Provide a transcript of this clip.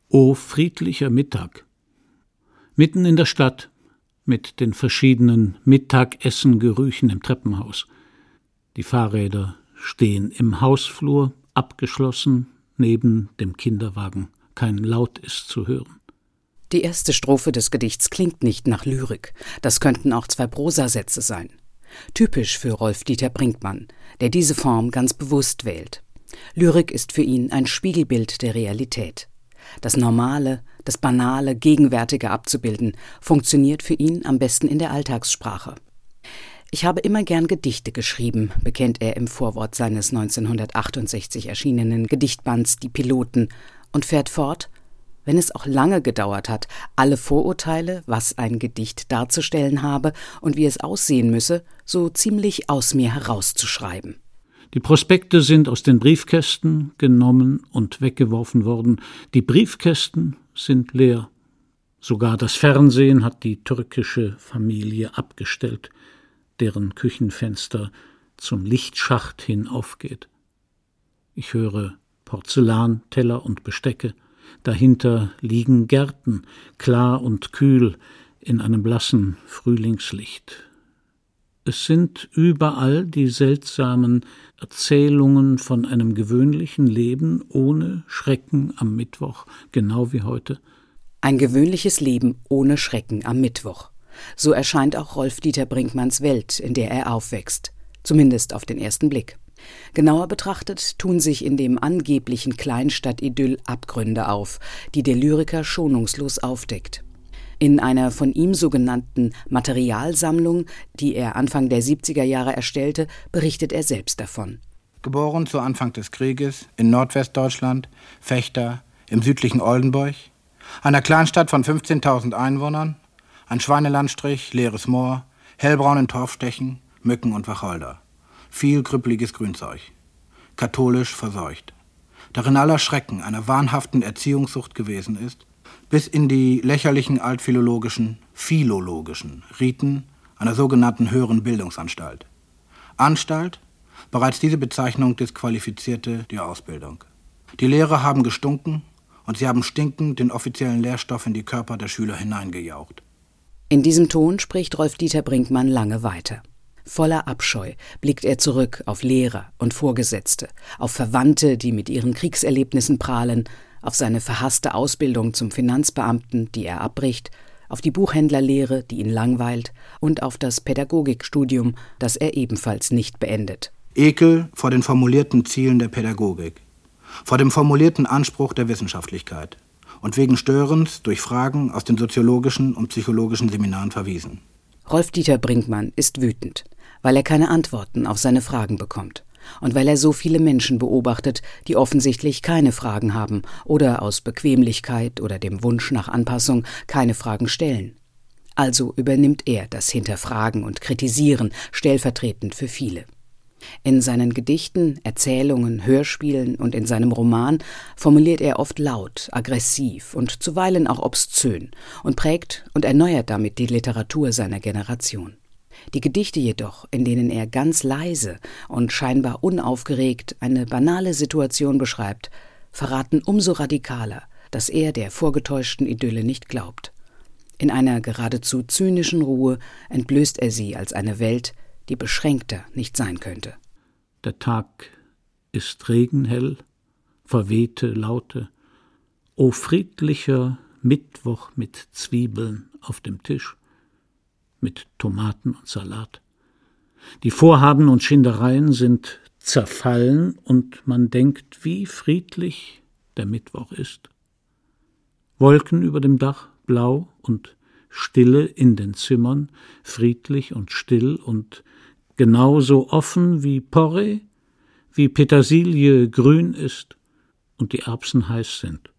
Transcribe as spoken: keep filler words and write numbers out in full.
O friedlicher Mittag. Mitten in der Stadt, mit den verschiedenen Mittagessengerüchen im Treppenhaus. Die Fahrräder stehen im Hausflur, abgeschlossen, neben dem Kinderwagen. Kein Laut ist zu hören. Die erste Strophe des Gedichts klingt nicht nach Lyrik. Das könnten auch zwei Prosasätze sein. Typisch für Rolf-Dieter Brinkmann, der diese Form ganz bewusst wählt. Lyrik ist für ihn ein Spiegelbild der Realität. Das Normale, das Banale, Gegenwärtige abzubilden, funktioniert für ihn am besten in der Alltagssprache. Ich habe immer gern Gedichte geschrieben, bekennt er im Vorwort seines neunzehnhundertachtundsechzig erschienenen Gedichtbands Die Piloten und fährt fort: Wenn es auch lange gedauert hat, alle Vorurteile, was ein Gedicht darzustellen habe und wie es aussehen müsse, so ziemlich aus mir herauszuschreiben. Die Prospekte sind aus den Briefkästen genommen und weggeworfen worden. Die Briefkästen sind leer. Sogar das Fernsehen hat die türkische Familie abgestellt, deren Küchenfenster zum Lichtschacht hin aufgeht. Ich höre Porzellan, Teller und Bestecke. Dahinter liegen Gärten, klar und kühl, in einem blassen Frühlingslicht. Es sind überall die seltsamen Erzählungen von einem gewöhnlichen Leben ohne Schrecken am Mittwoch, genau wie heute. Ein gewöhnliches Leben ohne Schrecken am Mittwoch. So erscheint auch Rolf-Dieter Brinkmanns Welt, in der er aufwächst, zumindest auf den ersten Blick. Genauer betrachtet tun sich in dem angeblichen Kleinstadt-Idyll Abgründe auf, die der Lyriker schonungslos aufdeckt. In einer von ihm sogenannten Materialsammlung, die er Anfang der siebziger Jahre erstellte, berichtet er selbst davon. Geboren zu Anfang des Krieges in Nordwestdeutschland, Vechta, im südlichen Oldenburg, einer Kleinstadt von fünfzehntausend Einwohnern, ein Schweinelandstrich, leeres Moor, hellbraunen Torfstechen, Mücken und Wacholder. Viel krüppeliges Grünzeug. Katholisch verseucht. Darin aller Schrecken einer wahnhaften Erziehungssucht gewesen ist, bis in die lächerlichen altphilologischen, philologischen Riten einer sogenannten höheren Bildungsanstalt. Anstalt, bereits diese Bezeichnung disqualifizierte die Ausbildung. Die Lehrer haben gestunken und sie haben stinkend den offiziellen Lehrstoff in die Körper der Schüler hineingejaucht. In diesem Ton spricht Rolf-Dieter Brinkmann lange weiter. Voller Abscheu blickt er zurück auf Lehrer und Vorgesetzte, auf Verwandte, die mit ihren Kriegserlebnissen prahlen, auf seine verhasste Ausbildung zum Finanzbeamten, die er abbricht, auf die Buchhändlerlehre, die ihn langweilt, und auf das Pädagogikstudium, das er ebenfalls nicht beendet. Ekel vor den formulierten Zielen der Pädagogik, vor dem formulierten Anspruch der Wissenschaftlichkeit und wegen Störens durch Fragen aus den soziologischen und psychologischen Seminaren verwiesen. Rolf-Dieter Brinkmann ist wütend, weil er keine Antworten auf seine Fragen bekommt und weil er so viele Menschen beobachtet, die offensichtlich keine Fragen haben oder aus Bequemlichkeit oder dem Wunsch nach Anpassung keine Fragen stellen. Also übernimmt er das Hinterfragen und Kritisieren stellvertretend für viele. In seinen Gedichten, Erzählungen, Hörspielen und in seinem Roman formuliert er oft laut, aggressiv und zuweilen auch obszön und prägt und erneuert damit die Literatur seiner Generation. Die Gedichte jedoch, in denen er ganz leise und scheinbar unaufgeregt eine banale Situation beschreibt, verraten umso radikaler, dass er der vorgetäuschten Idylle nicht glaubt. In einer geradezu zynischen Ruhe entblößt er sie als eine Welt, die beschränkter nicht sein könnte. Der Tag ist regenhell, verwehte Laute. O friedlicher Mittwoch mit Zwiebeln auf dem Tisch, mit Tomaten und Salat. Die Vorhaben und Schindereien sind zerfallen und man denkt, wie friedlich der Mittwoch ist. Wolken über dem Dach, blau und Stille in den Zimmern, friedlich und still und genauso offen wie Porree, wie Petersilie grün ist und die Erbsen heiß sind.